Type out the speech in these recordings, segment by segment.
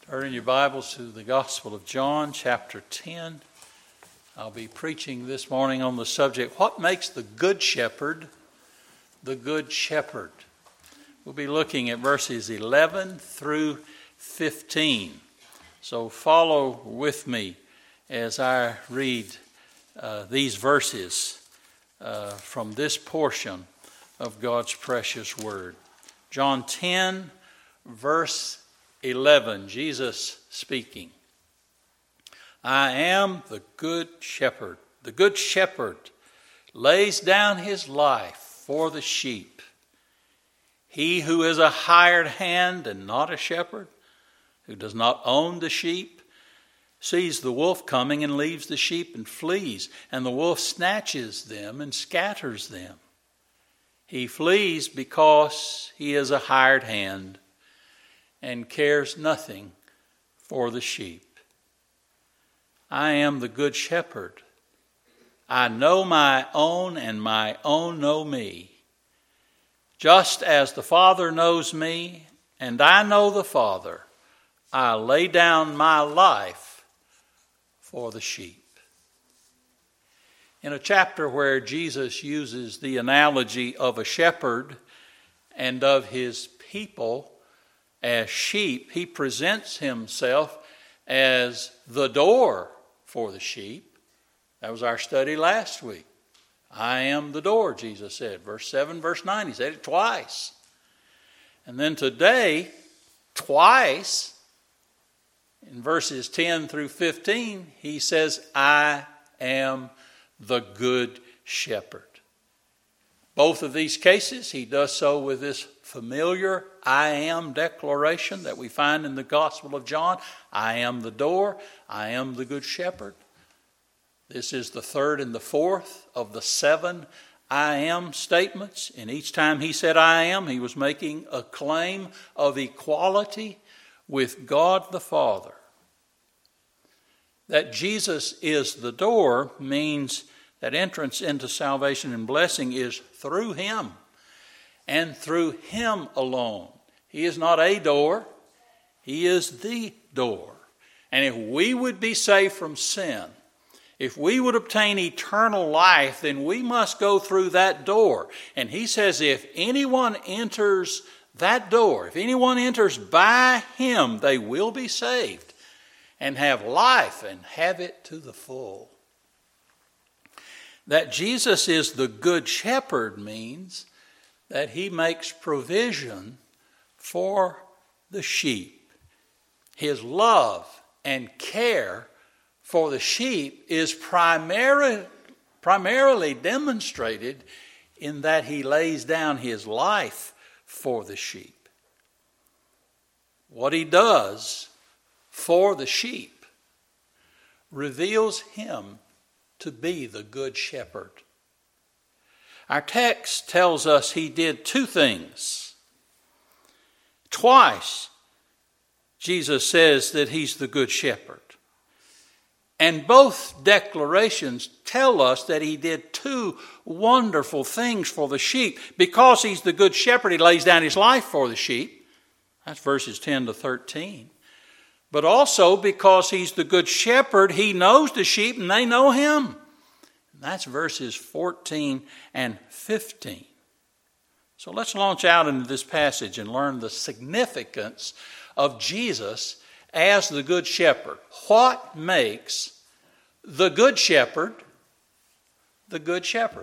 Turn in your Bibles to the Gospel of John, chapter 10. I'll be preaching this morning on the subject, what makes the Good Shepherd the Good Shepherd? We'll be looking at verses 11 through 15. So follow with me as I read these verses from this portion of God's precious Word. John 10, verse 11, Jesus speaking. I am the good shepherd. The good shepherd lays down his life for the sheep. He who is a hired hand and not a shepherd, who does not own the sheep, sees the wolf coming and leaves the sheep and flees, and the wolf snatches them and scatters them. He flees because he is a hired hand and cares nothing for the sheep. I am the good shepherd. I know my own, and my own know me. Just as the Father knows me, and I know the Father, I lay down my life for the sheep. In a chapter where Jesus uses the analogy of a shepherd and of his people as sheep, he presents himself as the door for the sheep. That was our study last week. I am the door, Jesus said. Verse 7, verse 9, he said it twice. And then today, twice, in verses 10 through 15, he says, I am the good shepherd. Both of these cases, he does so with this familiar I am declaration that we find in the Gospel of John. I am the door. I am the good shepherd. This is the third and the fourth of the 7 I am statements. And each time he said I am, he was making a claim of equality with God the Father. That Jesus is the door means that entrance into salvation and blessing is through him and through him alone. He is not a door. He is the door. And if we would be saved from sin, if we would obtain eternal life, then we must go through that door. And he says if anyone enters that door, if anyone enters by him, they will be saved and have life and have it to the full. That Jesus is the good shepherd means that he makes provision for the sheep. His love and care for the sheep is primarily demonstrated in that he lays down his life for the sheep. What he does for the sheep reveals him to be the good shepherd. Our text tells us he did 2 things. Twice, Jesus says that he's the good shepherd. And both declarations tell us that he did 2 wonderful things for the sheep. Because he's the good shepherd, he lays down his life for the sheep. That's verses 10 to 13. But also because he's the good shepherd, he knows the sheep and they know him. That's verses 14 and 15. So let's launch out into this passage and learn the significance of Jesus as the good shepherd. What makes the good shepherd the good shepherd?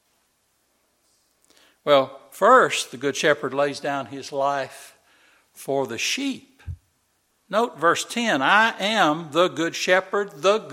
Well, first, the good shepherd lays down his life for the sheep. Note verse 10, I am the good shepherd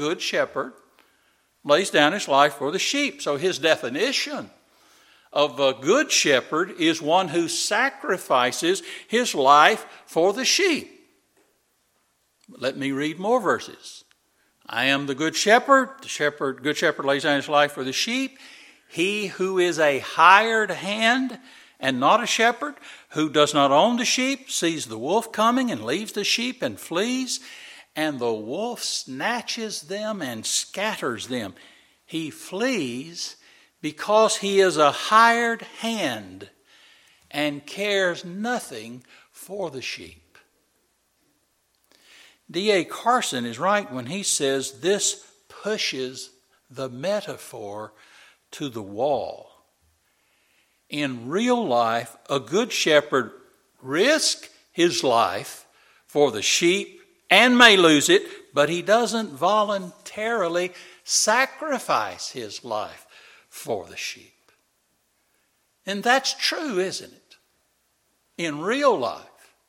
lays down his life for the sheep. So his definition of a good shepherd is one who sacrifices his life for the sheep. Let me read more verses. I am the good shepherd. Good shepherd lays down his life for the sheep. He who is a hired hand and not a shepherd, who does not own the sheep, sees the wolf coming and leaves the sheep and flees, and the wolf snatches them and scatters them. He flees because he is a hired hand and cares nothing for the sheep. D.A. Carson is right when he says this pushes the metaphor to the wall. In real life, a good shepherd risks his life for the sheep and may lose it, but he doesn't voluntarily sacrifice his life for the sheep. And that's true, isn't it? In real life.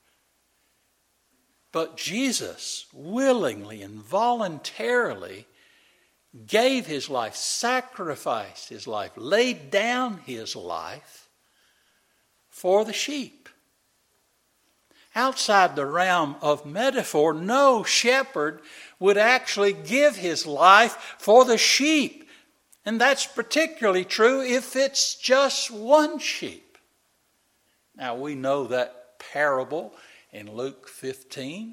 But Jesus willingly and voluntarily gave his life, sacrificed his life, laid down his life for the sheep. Outside the realm of metaphor, no shepherd would actually give his life for the sheep. And that's particularly true if it's just one sheep. Now we know that parable in Luke 15,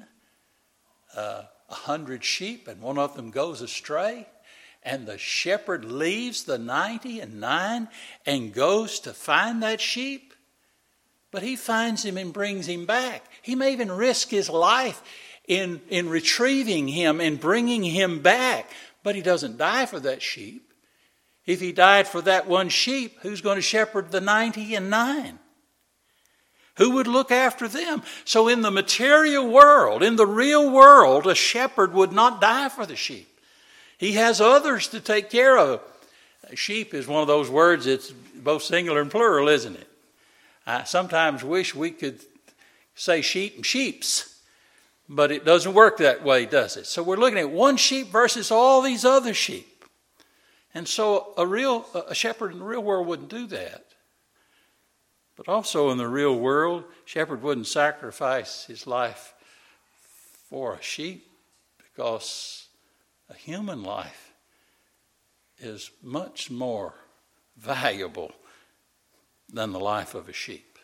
100 sheep and one of them goes astray. And the shepherd leaves the 99 and goes to find that sheep. But he finds him and brings him back. He may even risk his life in retrieving him and bringing him back. But he doesn't die for that sheep. If he died for that one sheep, who's going to shepherd the 99? Who would look after them? So in the material world, in the real world, a shepherd would not die for the sheep. He has others to take care of. Sheep is one of those words, it's both singular and plural, isn't it? I sometimes wish we could say sheep and sheeps, but it doesn't work that way, does it? So we're looking at one sheep versus all these other sheep. And so a shepherd in the real world wouldn't do that. But also in the real world, a shepherd wouldn't sacrifice his life for a sheep because a human life is much more valuable than the life of a sheep.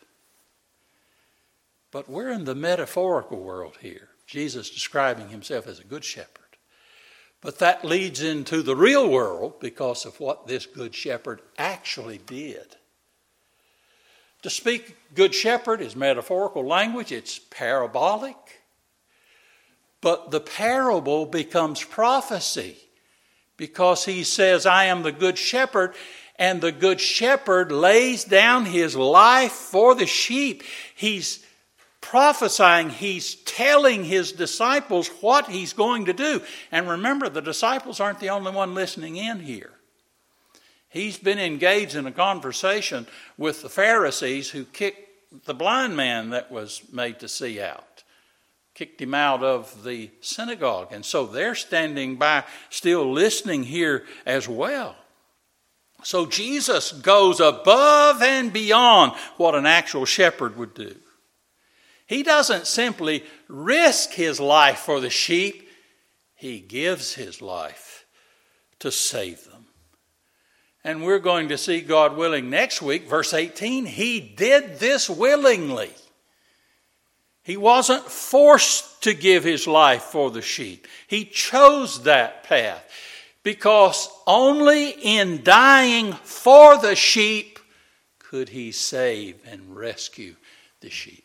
But we're in the metaphorical world here. Jesus describing himself as a good shepherd. But that leads into the real world because of what this good shepherd actually did. To speak good shepherd is metaphorical language. It's parabolic. But the parable becomes prophecy because he says, I am the good shepherd, and the good shepherd lays down his life for the sheep. He's prophesying, he's telling his disciples what he's going to do. And remember, the disciples aren't the only one listening in here. He's been engaged in a conversation with the Pharisees who kicked the blind man that was made to see out. Kicked him out of the synagogue. And so they're standing by still listening here as well. So Jesus goes above and beyond what an actual shepherd would do. He doesn't simply risk his life for the sheep. He gives his life to save them. And we're going to see, God willing, next week, verse 18, he did this willingly. He wasn't forced to give his life for the sheep. He chose that path because only in dying for the sheep could he save and rescue the sheep.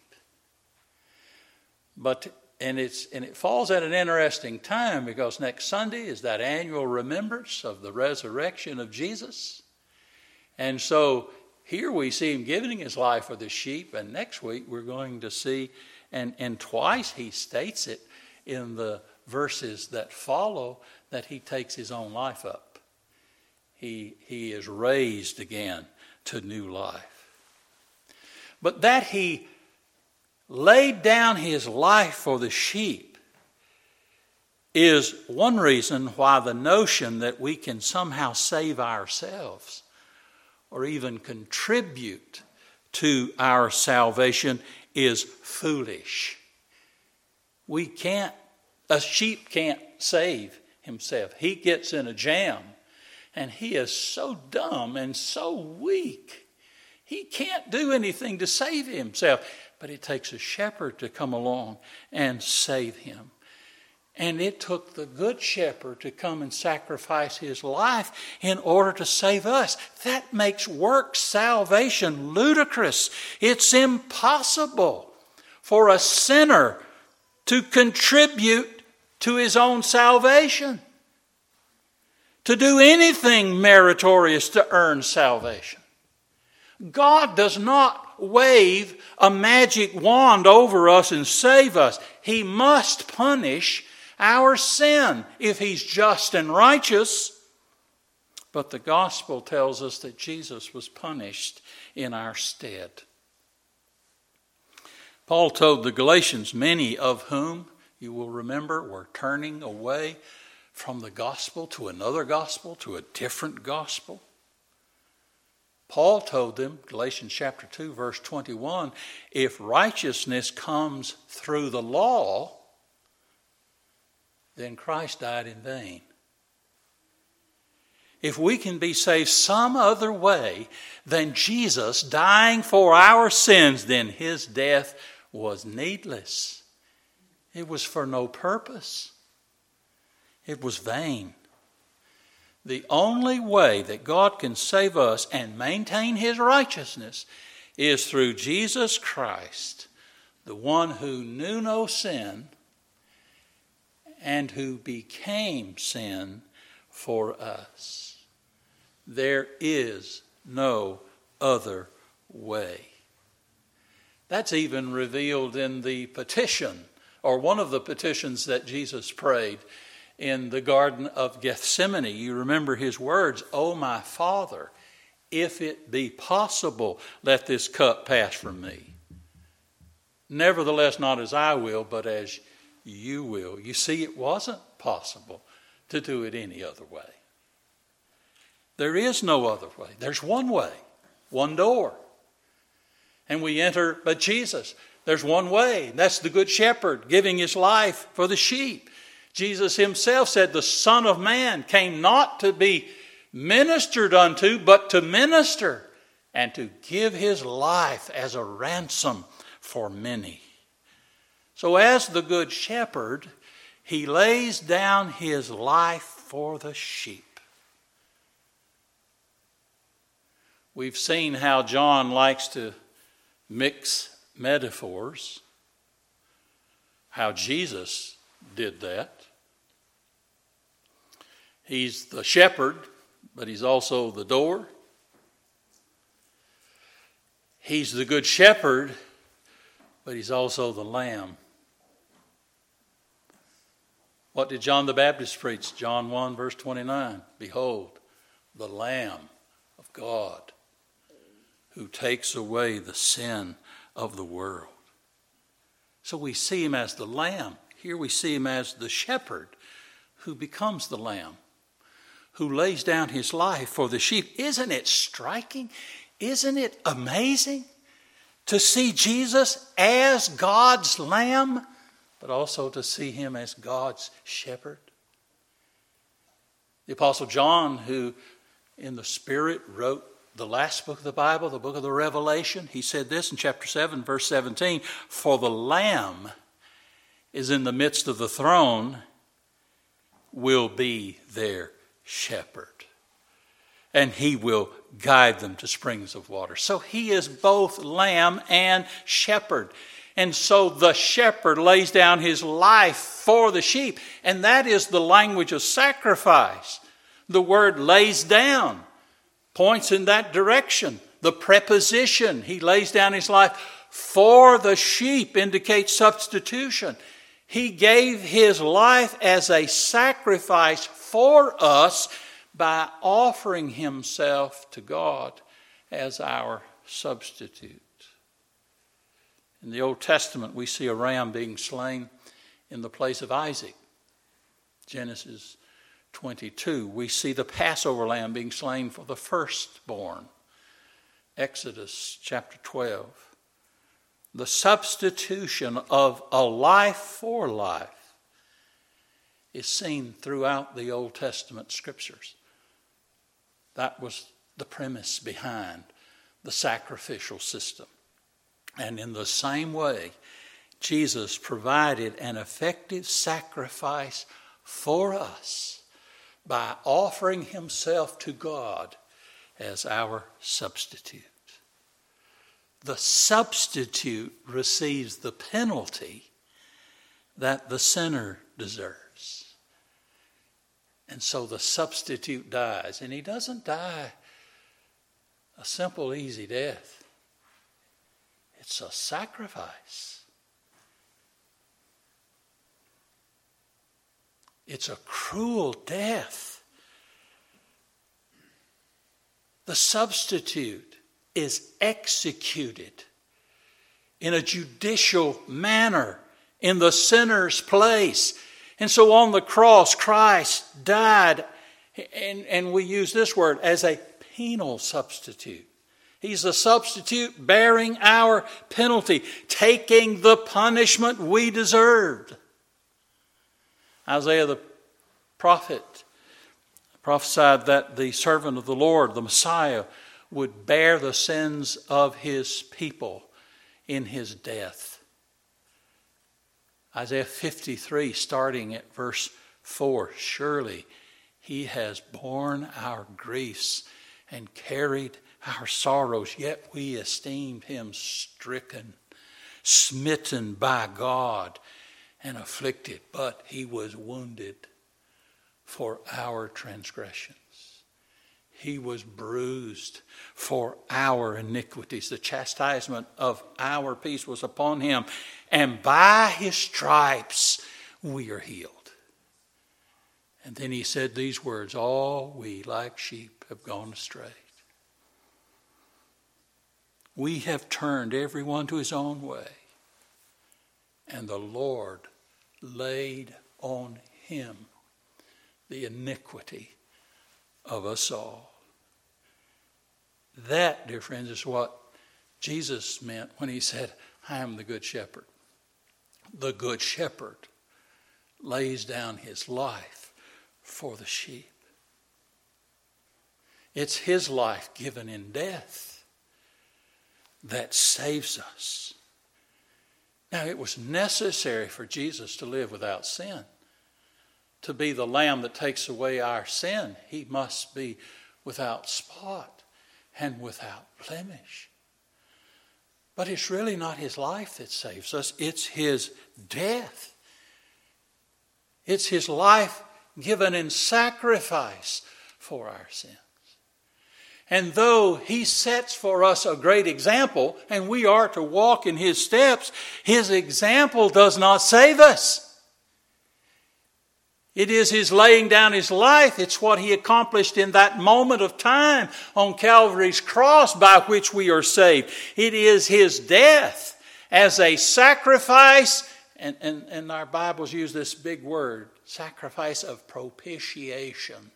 And it falls at an interesting time because next Sunday is that annual remembrance of the resurrection of Jesus. And so here we see him giving his life for the sheep, and next week we're going to see, and twice he states it in the verses that follow, that he takes his own life up. He is raised again to new life. But that he laid down his life for the sheep is one reason why the notion that we can somehow save ourselves or even contribute to our salvation is foolish. A sheep can't save himself. He gets in a jam and he is so dumb and so weak. He can't do anything to save himself. But it takes a shepherd to come along and save him. And it took the good shepherd to come and sacrifice his life in order to save us. That makes works salvation ludicrous. It's impossible for a sinner to contribute to his own salvation, to do anything meritorious to earn salvation. God does not wave a magic wand over us and save us. He must punish our sin if he's just and righteous. But the gospel tells us that Jesus was punished in our stead. Paul told the Galatians, many of whom, you will remember, were turning away from the gospel to another gospel, to a different gospel. Paul told them, Galatians chapter 2, verse 21, if righteousness comes through the law, then Christ died in vain. If we can be saved some other way than Jesus dying for our sins, then his death was needless. It was for no purpose. It was vain. The only way that God can save us and maintain his righteousness is through Jesus Christ, the one who knew no sin and who became sin for us. There is no other way. That's even revealed in the petition, or one of the petitions that Jesus prayed in the Garden of Gethsemane. You remember his words, "O my Father, if it be possible, let this cup pass from me. Nevertheless, not as I will, but as you will." You see, it wasn't possible to do it any other way. There is no other way. There's one way, one door. And we enter but Jesus. There's one way. That's the Good Shepherd giving his life for the sheep. Jesus himself said, the Son of Man came not to be ministered unto, but to minister and to give his life as a ransom for many. So as the Good Shepherd, he lays down his life for the sheep. We've seen how John likes to mix metaphors, how Jesus did that. He's the shepherd, but he's also the door. He's the good shepherd, but he's also the lamb. What did John the Baptist preach? John 1, verse 29. Behold, the Lamb of God who takes away the sin of the world. So we see him as the lamb. Here we see him as the shepherd who becomes the lamb, who lays down his life for the sheep. Isn't it striking? Isn't it amazing to see Jesus as God's lamb, but also to see him as God's shepherd? The Apostle John, who in the Spirit wrote the last book of the Bible, the book of the Revelation, he said this in chapter 7, verse 17, "For the Lamb is in the midst of the throne, will be their shepherd, and he will guide them to springs of water." So he is both lamb and shepherd. And so the shepherd lays down his life for the sheep. And that is the language of sacrifice. The word lays down points in that direction. The preposition, he lays down his life for the sheep, indicates substitution. He gave his life as a sacrifice for us by offering himself to God as our substitute. In the Old Testament, we see a ram being slain in the place of Isaac. Genesis 22. We see the Passover lamb being slain for the firstborn. Exodus chapter 12. The substitution of a life for life is seen throughout the Old Testament scriptures. That was the premise behind the sacrificial system. And in the same way, Jesus provided an effective sacrifice for us by offering himself to God as our substitute. The substitute receives the penalty that the sinner deserves. And so the substitute dies. And he doesn't die a simple, easy death. It's a sacrifice. It's a cruel death. The substitute is executed in a judicial manner in the sinner's place. And so on the cross, Christ died, and we use this word, as a penal substitute. He's the substitute bearing our penalty, taking the punishment we deserved. Isaiah the prophet prophesied that the servant of the Lord, the Messiah, would bear the sins of his people in his death. Isaiah 53, starting at verse 4, surely he has borne our griefs and carried our sorrows, yet we esteemed him stricken, smitten by God, and afflicted. But he was wounded for our transgressions. He was bruised for our iniquities. The chastisement of our peace was upon him, and by his stripes we are healed. And then he said these words, all we like sheep have gone astray. We have turned everyone to his own way, and the Lord laid on him the iniquity of us all. That, dear friends, is what Jesus meant when he said, I am the good shepherd. The good shepherd lays down his life for the sheep. It's his life given in death that saves us. Now, it was necessary for Jesus to live without sin. To be the Lamb that takes away our sin, he must be without spot and without blemish. But it's really not his life that saves us. It's his death. It's his life given in sacrifice for our sins. And though he sets for us a great example, and we are to walk in his steps, his example does not save us. It is his laying down his life. It's what he accomplished in that moment of time on Calvary's cross by which we are saved. It is his death as a sacrifice, and our Bibles use this big word, sacrifice of propitiation.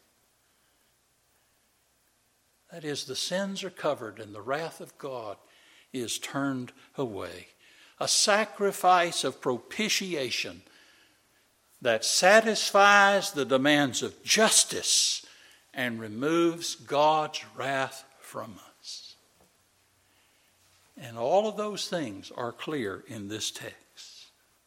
That is, the sins are covered and the wrath of God is turned away. A sacrifice of propitiation that satisfies the demands of justice and removes God's wrath from us. And all of those things are clear in this text.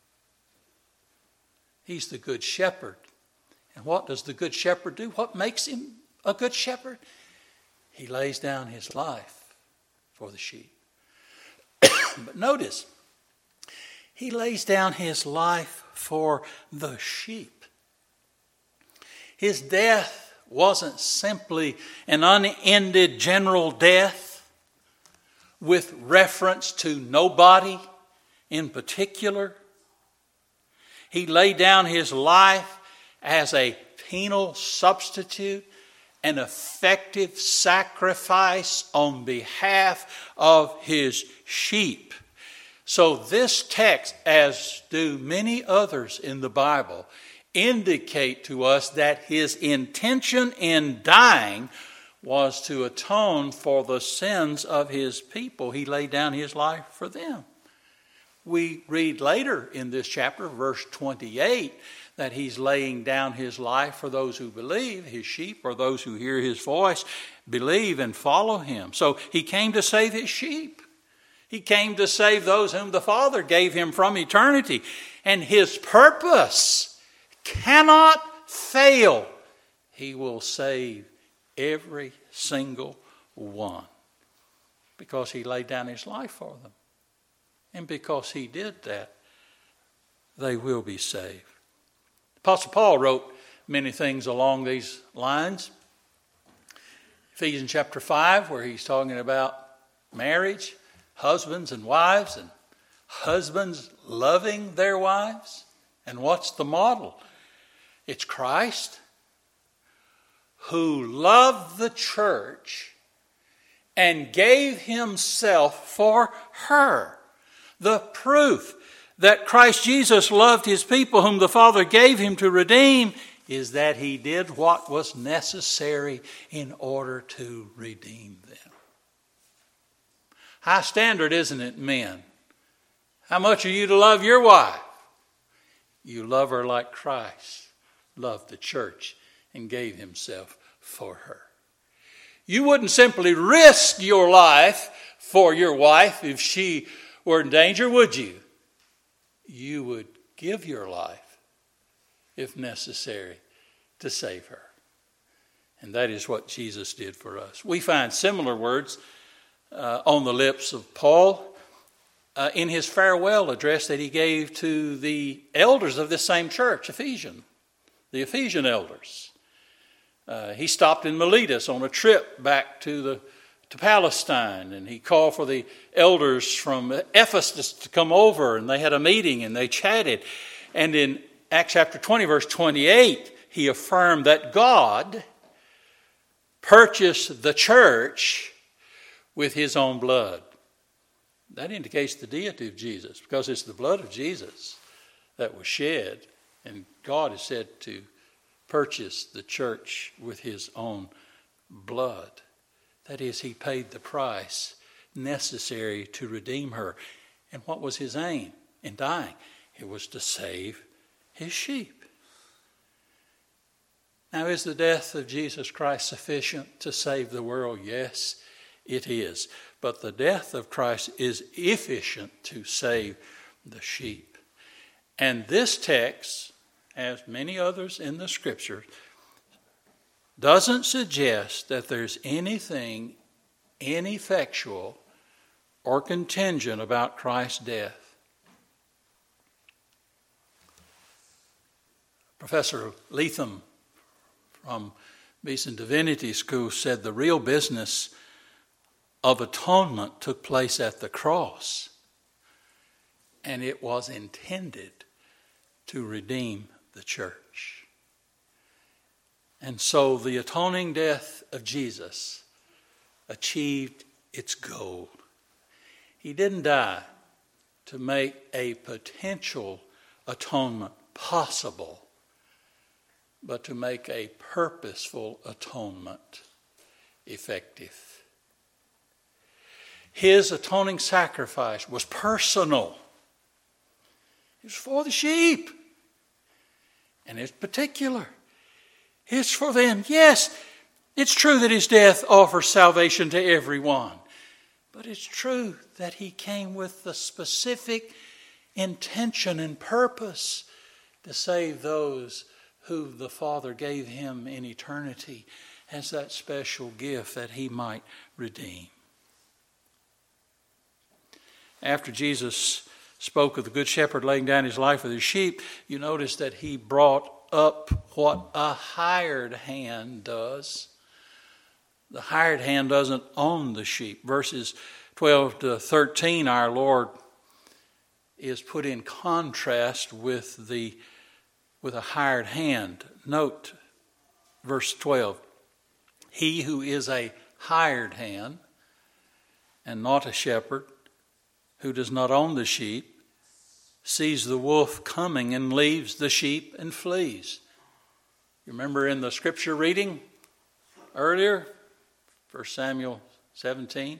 He's the good shepherd. And what does the good shepherd do? What makes him a good shepherd? He lays down his life for the sheep. But notice, he lays down his life for the sheep. His death wasn't simply an unended general death with reference to nobody in particular. He laid down his life as a penal substitute, an effective sacrifice on behalf of his sheep. So this text, as do many others in the Bible, indicate to us that his intention in dying was to atone for the sins of his people. He laid down his life for them. We read later in this chapter, verse 28, that he's laying down his life for those who believe, his sheep, or those who hear his voice, believe and follow him. So he came to save his sheep. He came to save those whom the Father gave him from eternity. And his purpose cannot fail. He will save every single one because he laid down his life for them. And because he did that, they will be saved. Apostle Paul wrote many things along these lines. Ephesians chapter 5, where he's talking about marriage, husbands and wives, and husbands loving their wives. And what's the model? It's Christ, who loved the church and gave himself for her. The proof that Christ Jesus loved his people whom the Father gave him to redeem is that he did what was necessary in order to redeem them. High standard, isn't it, men? How much are you to love your wife? You love her like Christ loved the church and gave himself for her. You wouldn't simply risk your life for your wife if she were in danger, would you? You would give your life, if necessary, to save her. And that is what Jesus did for us. We find similar words on the lips of Paul in his farewell address that he gave to the elders of this same church, the Ephesian elders. He stopped in Miletus on a trip back to Palestine, and he called for the elders from Ephesus to come over, and they had a meeting and they chatted. And in Acts chapter 20, verse 28, he affirmed that God purchased the church with his own blood. That indicates the deity of Jesus, because it's the blood of Jesus that was shed, and God is said to purchase the church with his own blood. That is, he paid the price necessary to redeem her. And what was his aim in dying? It was to save his sheep. Now, is the death of Jesus Christ sufficient to save the world? Yes, it is. But the death of Christ is efficient to save the sheep. And this text, as many others in the Scripture, doesn't suggest that there's anything ineffectual or contingent about Christ's death. Professor Leatham from Beeson Divinity School said the real business of atonement took place at the cross, and it was intended to redeem the church. And so the atoning death of Jesus achieved its goal. He didn't die to make a potential atonement possible, but to make a purposeful atonement effective. His atoning sacrifice was personal. It was for the sheep. And it's particular. It's for them. Yes, it's true that his death offers salvation to everyone. But it's true that he came with the specific intention and purpose to save those who the Father gave him in eternity as that special gift that he might redeem. After Jesus spoke of the Good Shepherd laying down his life for his sheep, you notice that he brought up what a hired hand does. The hired hand doesn't own the sheep. Verses 12 to 13, our Lord is put in contrast with a hired hand. Note verse 12. He who is a hired hand and not a shepherd, who does not own the sheep, sees the wolf coming and leaves the sheep and flees. You remember in the scripture reading earlier, 1 Samuel 17,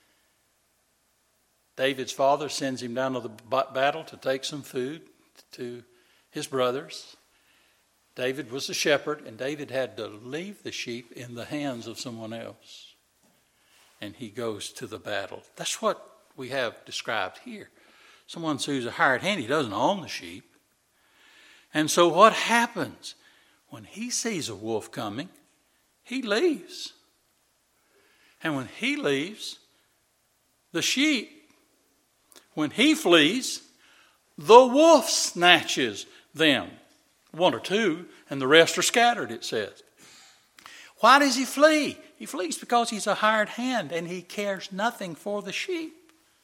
David's father sends him down to the battle to take some food to his brothers. David was the shepherd, and David had to leave the sheep in the hands of someone else. And he goes to the battle. That's what we have described here. Someone who's a hired hand, he doesn't own the sheep. And so what happens? When he sees a wolf coming, he leaves. And when he leaves, the sheep, when he flees, the wolf snatches them. one or two, and the rest are scattered, it says. Why does he flee? He flees because he's a hired hand and he cares nothing for the sheep.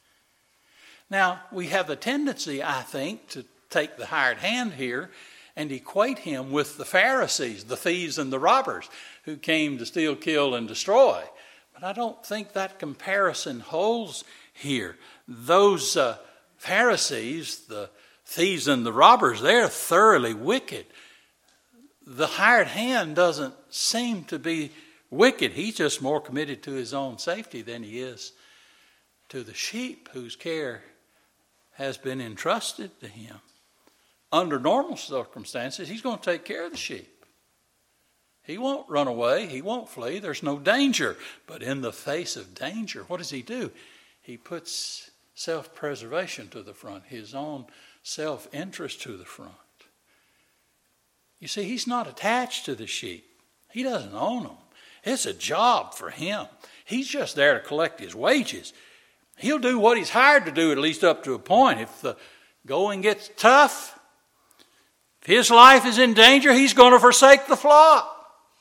Now, we have a tendency, I think, to take the hired hand here and equate him with the Pharisees, the thieves and the robbers who came to steal, kill, and destroy. But I don't think that comparison holds here. Those Pharisees, the thieves and the robbers, they're thoroughly wicked. The hired hand doesn't seem to be wicked. He's just more committed to his own safety than he is to the sheep whose care has been entrusted to him. Under normal circumstances, he's going to take care of the sheep. He won't run away. He won't flee. There's no danger. But in the face of danger, what does he do? He puts self-preservation to the front, his own self-interest to the front. You see, he's not attached to the sheep. He doesn't own them. It's a job for him. He's just there to collect his wages. He'll do what he's hired to do, at least up to a point. If the going gets tough, if his life is in danger, he's going to forsake the flock.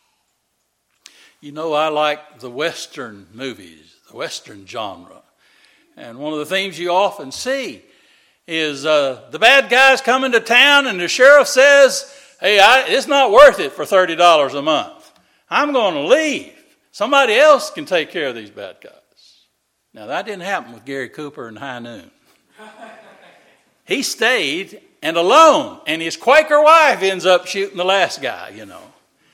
You know, I like the Western movies, the Western genre. And one of the themes you often see is the bad guy's coming to town and the sheriff says, hey, it's not worth it for $30 a month. I'm going to leave. Somebody else can take care of these bad guys. Now, that didn't happen with Gary Cooper and High Noon. He stayed and alone, and his Quaker wife ends up shooting the last guy, you know.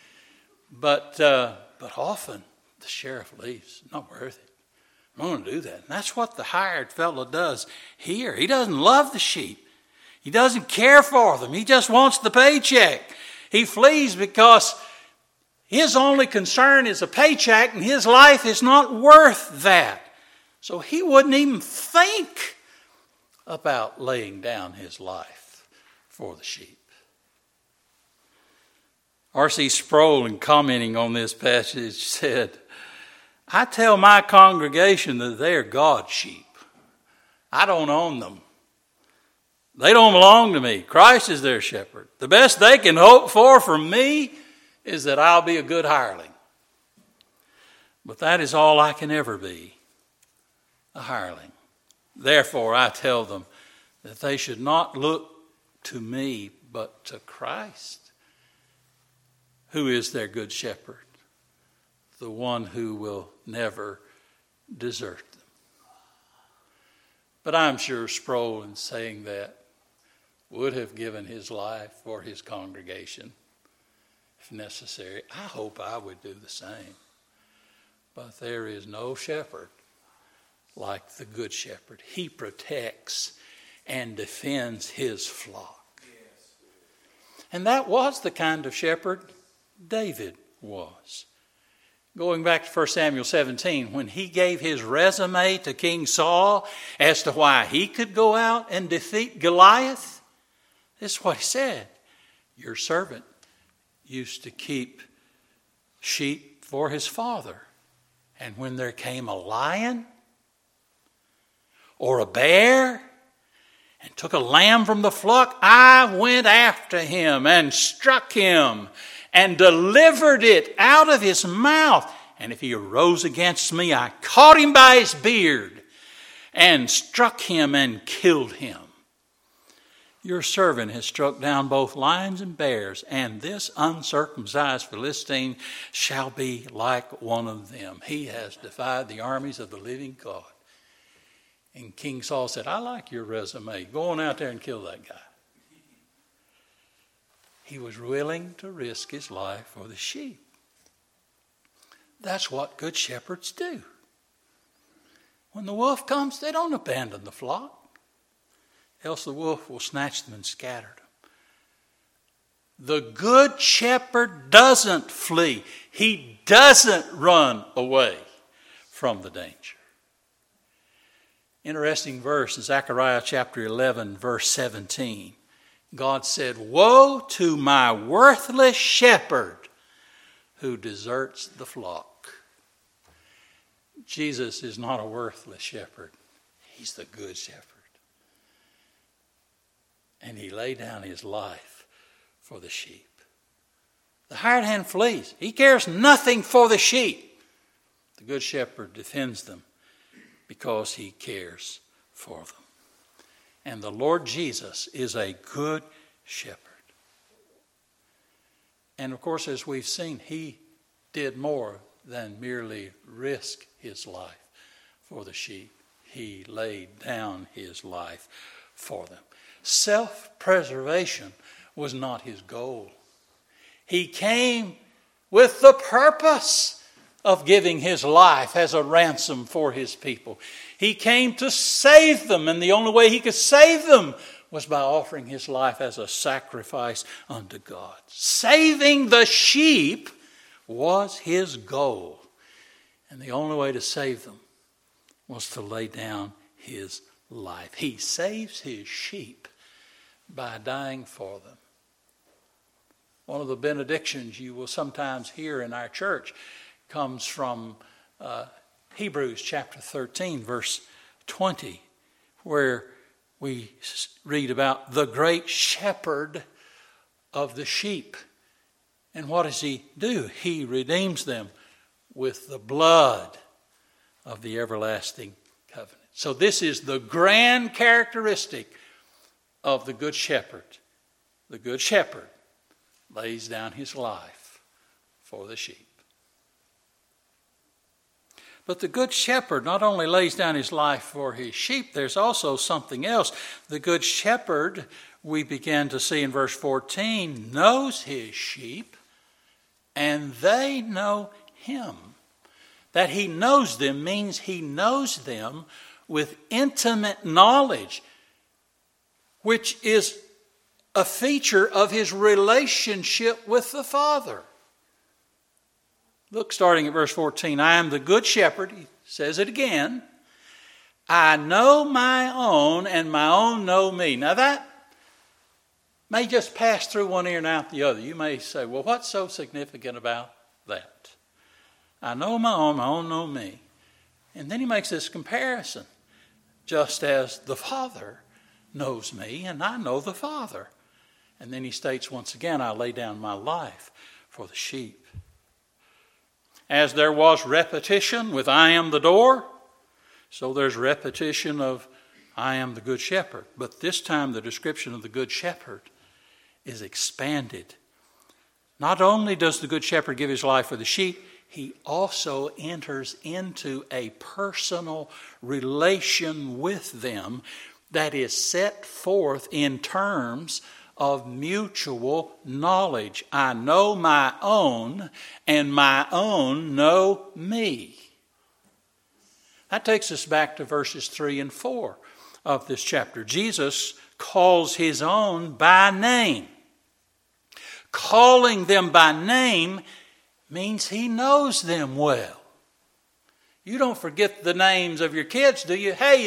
But often the sheriff leaves. Not worth it. I'm going to do that. And that's what the hired fellow does here. He doesn't love the sheep. He doesn't care for them. He just wants the paycheck. He flees because his only concern is a paycheck and his life is not worth that. So he wouldn't even think about laying down his life for the sheep. R.C. Sproul, in commenting on this passage, said, I tell my congregation that they are God's sheep. I don't own them. They don't belong to me. Christ is their shepherd. The best they can hope for from me is that I'll be a good hireling. But that is all I can ever be, a hireling. Therefore, I tell them that they should not look to me, but to Christ, who is their good shepherd, the one who will never desert them. But I'm sure Sproul, in saying that, would have given his life for his congregation if necessary. I hope I would do the same. But there is no shepherd like the good shepherd. He protects and defends his flock. And that was the kind of shepherd David was. Going back to 1 Samuel 17, when he gave his resume to King Saul as to why he could go out and defeat Goliath, this is what he said. Your servant used to keep sheep for his father. And when there came a lion or a bear and took a lamb from the flock, I went after him and struck him and delivered it out of his mouth. And if he arose against me, I caught him by his beard and struck him and killed him. Your servant has struck down both lions and bears, and this uncircumcised Philistine shall be like one of them. He has defied the armies of the living God. And King Saul said, I like your resume. Go on out there and kill that guy. He was willing to risk his life for the sheep. That's what good shepherds do. When the wolf comes, they don't abandon the flock. Else the wolf will snatch them and scatter them. The good shepherd doesn't flee. He doesn't run away from the danger. Interesting verse in Zechariah chapter 11, verse 17. God said, woe to my worthless shepherd who deserts the flock. Jesus is not a worthless shepherd. He's the good shepherd. And he laid down his life for the sheep. The hired hand flees. He cares nothing for the sheep. The good shepherd defends them because he cares for them. And the Lord Jesus is a good shepherd. And of course, as we've seen, he did more than merely risk his life for the sheep. He laid down his life for them. Self-preservation was not his goal. He came with the purpose of giving his life as a ransom for his people. He came to save them, and the only way he could save them was by offering his life as a sacrifice unto God. Saving the sheep was his goal. And the only way to save them was to lay down his life. He saves his sheep by dying for them. One of the benedictions you will sometimes hear in our church comes from Hebrews chapter 13, verse 20, where we read about the great shepherd of the sheep. And what does he do? He redeems them with the blood of the everlasting covenant. So this is the grand characteristic of the good shepherd. The good shepherd lays down his life for the sheep. But the good shepherd not only lays down his life for his sheep, there's also something else. The good shepherd, we began to see in verse 14, knows his sheep, and they know him. That he knows them means he knows them with intimate knowledge, which is a feature of his relationship with the Father. Look, starting at verse 14, I am the good shepherd. He says it again. I know my own, and my own know me. Now that may just pass through one ear and out the other. You may say, well, what's so significant about that? I know my own know me. And then he makes this comparison. Just as the Father knows me, and I know the Father. And then he states once again, I lay down my life for the sheep. As there was repetition with I am the door, so there's repetition of I am the good shepherd. But this time the description of the good shepherd is expanded. Not only does the good shepherd give his life for the sheep, he also enters into a personal relation with them that is set forth in terms of mutual knowledge. I know my own, and my own know me. That takes us back to verses 3 and 4 of this chapter. Jesus calls his own by name. Calling them by name means he knows them well. You don't forget the names of your kids, do you? Hey,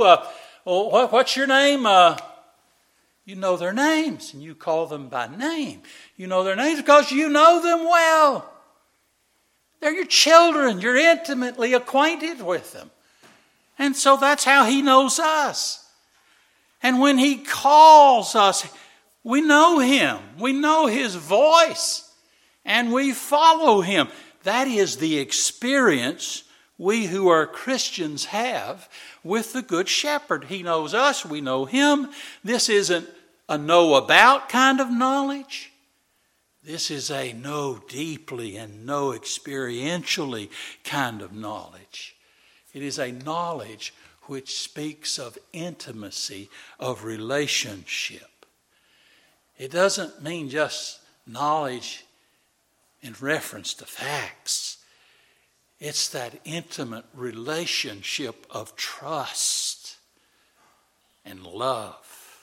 what's your name? You know their names, and you call them by name. You know their names because you know them well. They're your children. You're intimately acquainted with them. And so that's how he knows us. And when he calls us, we know him. We know his voice. And we follow him. That is the experience we who are Christians have with the Good Shepherd. He knows us. We know him. This isn't a know about kind of knowledge. This is a know deeply and know experientially kind of knowledge. It is a knowledge which speaks of intimacy, of relationship. It doesn't mean just knowledge in reference to facts. It's that intimate relationship of trust and love.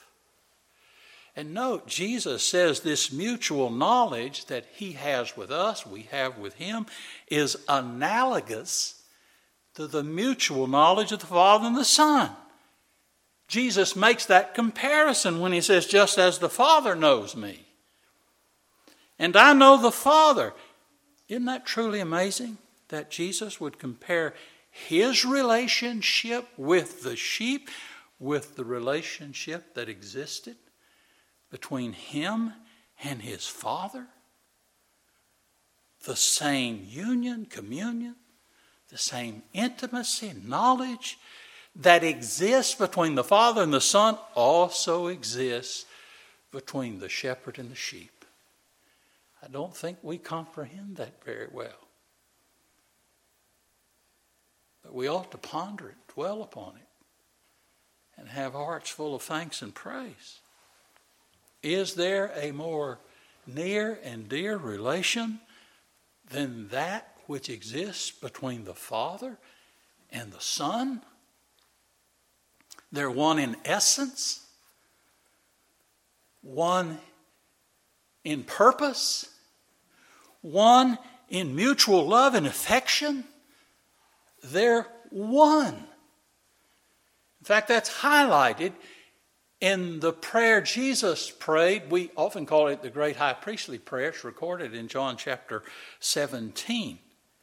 And note, Jesus says this mutual knowledge that he has with us, we have with him, is analogous to the mutual knowledge of the Father and the Son. Jesus makes that comparison when he says, just as the Father knows me. And I know the Father. Isn't that truly amazing that Jesus would compare his relationship with the sheep with the relationship that existed between him and his Father. The same union, communion, the same intimacy, knowledge that exists between the Father and the Son also exists between the shepherd and the sheep. I don't think we comprehend that very well. But we ought to ponder it, dwell upon it, and have hearts full of thanks and praise. Is there a more near and dear relation than that which exists between the Father and the Son? They're one in essence, one in purpose, one in mutual love and affection. They're one. In fact, that's highlighted in the prayer Jesus prayed. We often call it the great high priestly prayer. It's recorded in John chapter 17.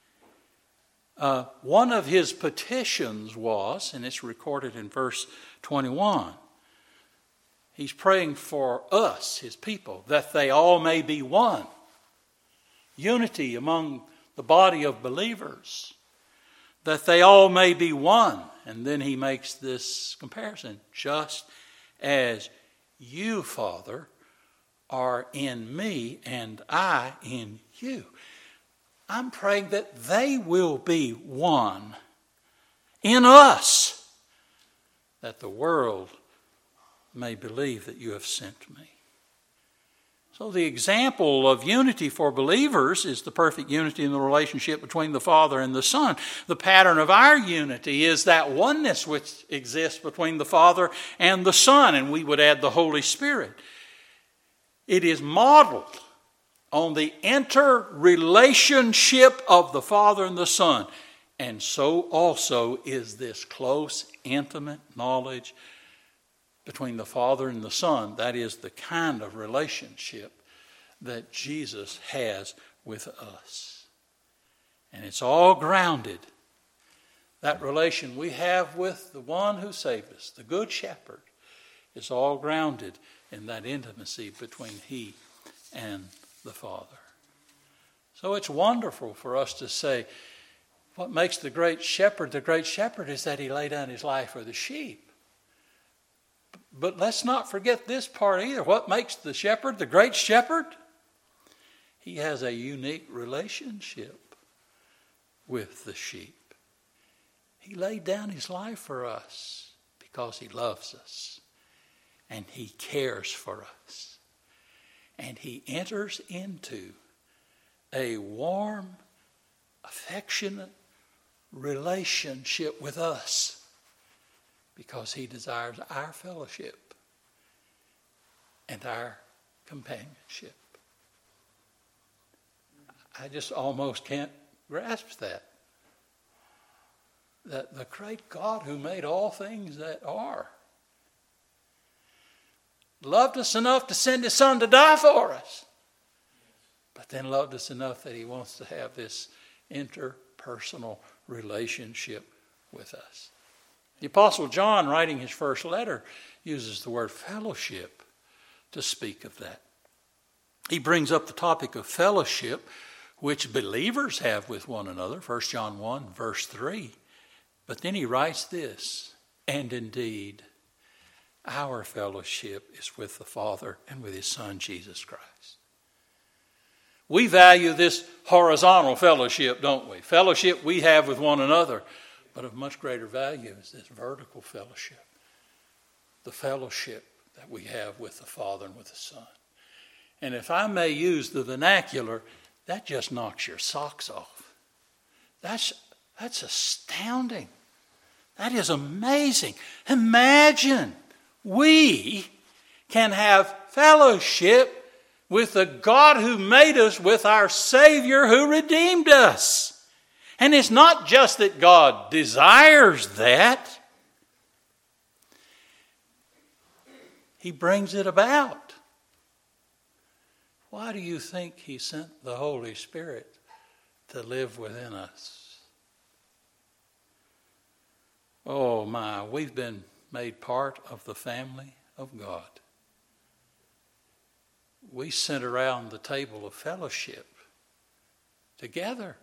One of his petitions was, and it's recorded in verse 21, he's praying for us, his people, that they all may be one. Unity among the body of believers, that they all may be one. And then he makes this comparison, just as you, Father, are in me and I in you. I'm praying that they will be one in us, that the world may believe that you have sent me. So the example of unity for believers is the perfect unity in the relationship between the Father and the Son. The pattern of our unity is that oneness which exists between the Father and the Son, and we would add the Holy Spirit. It is modeled on the interrelationship of the Father and the Son. And so also is this close, intimate knowledge between the Father and the Son. That is the kind of relationship that Jesus has with us. And it's all grounded. That relation we have with the one who saved us, the Good Shepherd, is all grounded in that intimacy between he and the Father. So it's wonderful for us to say, what makes the great shepherd is that he laid down his life for the sheep. But let's not forget this part either. What makes the shepherd the great shepherd? He has a unique relationship with the sheep. He laid down his life for us because he loves us and he cares for us. And he enters into a warm, affectionate relationship with us because he desires our fellowship and our companionship. I just almost can't grasp that. That the great God who made all things that are loved us enough to send his Son to die for us, but then loved us enough that he wants to have this interpersonal relationship with us. The Apostle John, writing his first letter, uses the word fellowship to speak of that. He brings up the topic of fellowship, which believers have with one another, 1 John 1, verse 3. But then he writes this, and indeed, our fellowship is with the Father and with his Son, Jesus Christ. We value this horizontal fellowship, don't we? Fellowship we have with one another. But of much greater value is this vertical fellowship. The fellowship that we have with the Father and with the Son. And if I may use the vernacular, that just knocks your socks off. That's astounding. That is amazing. Imagine we can have fellowship with the God who made us, with our Savior who redeemed us. And it's not just that God desires that. He brings it about. Why do you think he sent the Holy Spirit to live within us? Oh my, we've been made part of the family of God. we sit around the table of fellowship together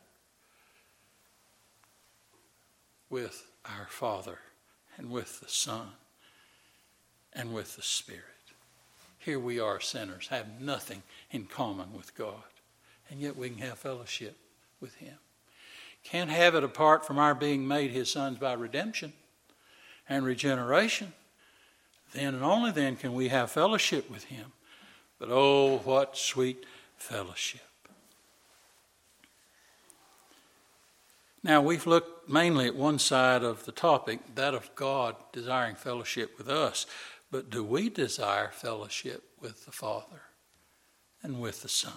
with our Father and with the Son and with the Spirit. Here we are, sinners, have nothing in common with God, and yet we can have fellowship with Him. Can't have it apart from our being made His sons by redemption and regeneration. Then and only then can we have fellowship with Him. But oh, what sweet fellowship. Now, we've looked mainly at one side of the topic, that of God desiring fellowship with us. But do we desire fellowship with the Father and with the Son?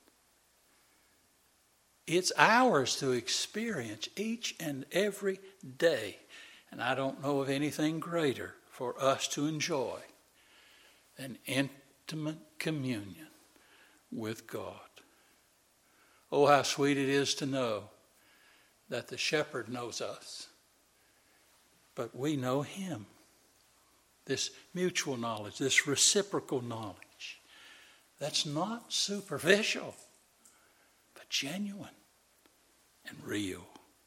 It's ours to experience each and every day. And I don't know of anything greater for us to enjoy than intimate communion with God. Oh, how sweet it is to know that the shepherd knows us, but we know him. This mutual knowledge, this reciprocal knowledge, that's not superficial, but genuine and real.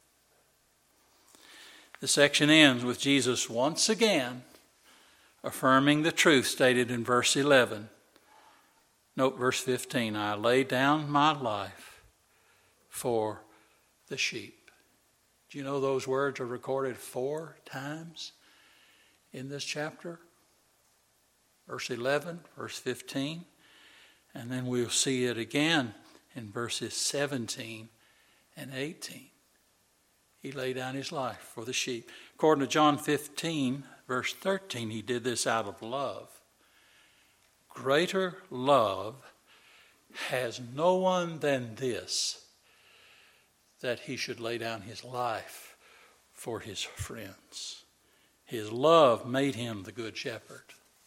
The section ends with Jesus once again affirming the truth stated in verse 11. Note verse 15, I lay down my life for the sheep. Do you know those words are recorded 4 times in this chapter? Verse 11, verse 15, and then we'll see it again in verses 17 and 18. He laid down his life for the sheep. According to John 15, verse 13, he did this out of love. Greater love has no one than this, that he should lay down his life for his friends. His love made him the good shepherd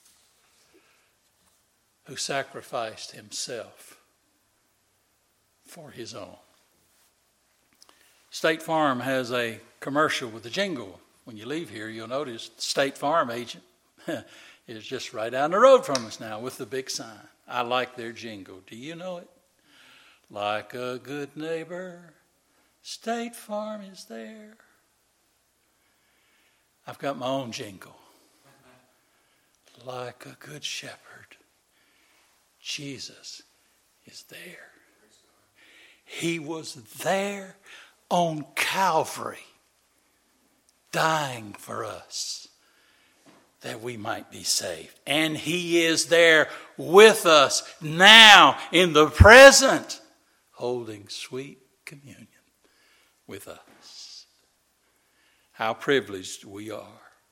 who sacrificed himself for his own. State Farm has a commercial with a jingle. When you leave here, you'll notice the State Farm agent is just right down the road from us now with the big sign. I like their jingle. Do you know it? Like a good neighbor, State Farm is there. I've got my own jingle. Like a good shepherd, Jesus is there. He was there on Calvary, dying for us that we might be saved. And he is there with us now in the present, holding sweet communion with us. How privileged we are.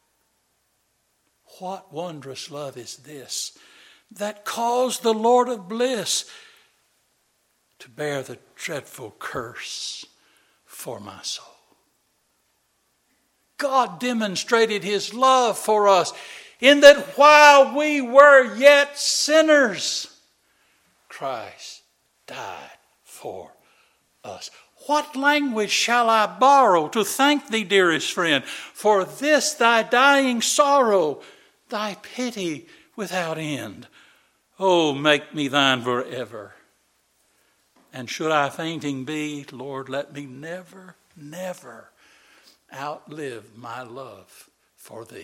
What wondrous love is this that caused the Lord of bliss to bear the dreadful curse for my soul. God demonstrated his love for us in that while we were yet sinners, Christ died for us. What language shall I borrow to thank thee, dearest friend, for this thy dying sorrow, thy pity without end? Oh, make me thine forever. And should I fainting be, Lord, let me never, never outlive my love for thee.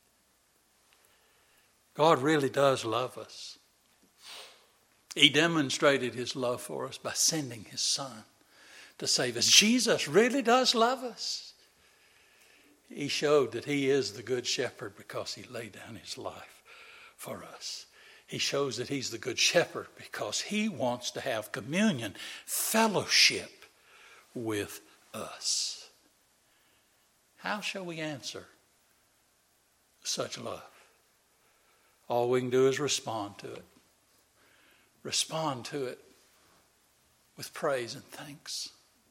God really does love us. He demonstrated his love for us by sending his Son to save us. Jesus really does love us. He showed that he is the good shepherd because he laid down his life for us. He shows that he's the good shepherd because he wants to have communion, fellowship with us. How shall we answer such love? All we can do is respond to it. Respond to it with praise and thanks.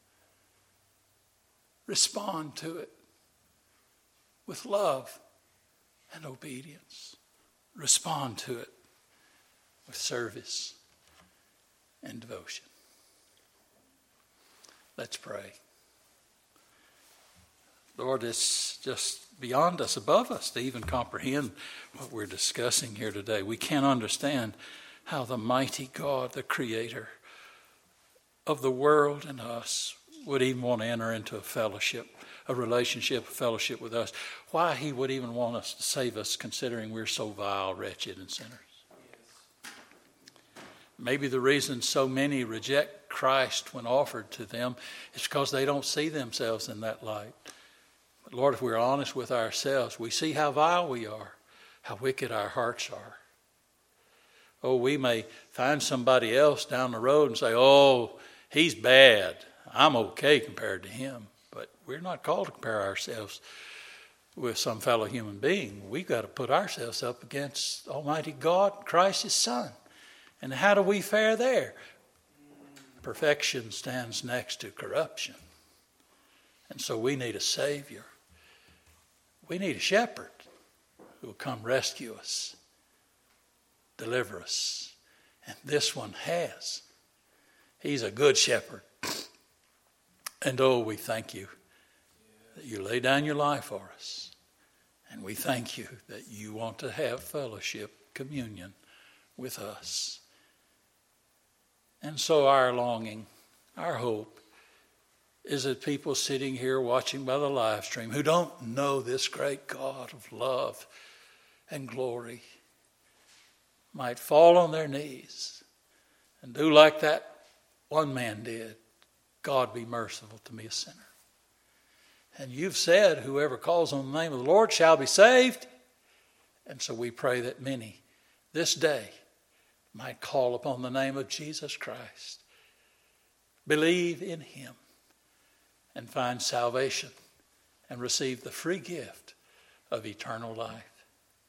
Respond to it with love and obedience. Respond to it with service and devotion. Let's pray. Lord, it's just beyond us, above us, to even comprehend what we're discussing here today. We can't understand how the mighty God, the creator of the world and us, would even want to enter into a fellowship, a relationship, a fellowship with us. Why he would even want us to save us, considering we're so vile, wretched, and sinners. Maybe the reason so many reject Christ when offered to them is because they don't see themselves in that light. But Lord, if we're honest with ourselves, we see how vile we are, how wicked our hearts are. Oh, we may find somebody else down the road and say, oh, he's bad. I'm okay compared to him. But we're not called to compare ourselves with some fellow human being. We've got to put ourselves up against Almighty God, Christ his Son. And how do we fare there? Perfection stands next to corruption. And so we need a Savior. We need a shepherd who will come rescue us, deliver us. And this one has. He's a good shepherd. And oh, we thank you that you lay down your life for us. And we thank you that you want to have fellowship, communion with us. And so our longing, our hope, is that people sitting here watching by the live stream who don't know this great God of love and glory might fall on their knees and do like that one man did. God, be merciful to me, a sinner. And you've said, whoever calls on the name of the Lord shall be saved. And so we pray that many this day might call upon the name of Jesus Christ, believe in him, and find salvation and receive the free gift of eternal life.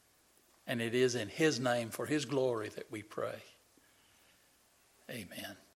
And it is in his name, for his glory, that we pray. Amen.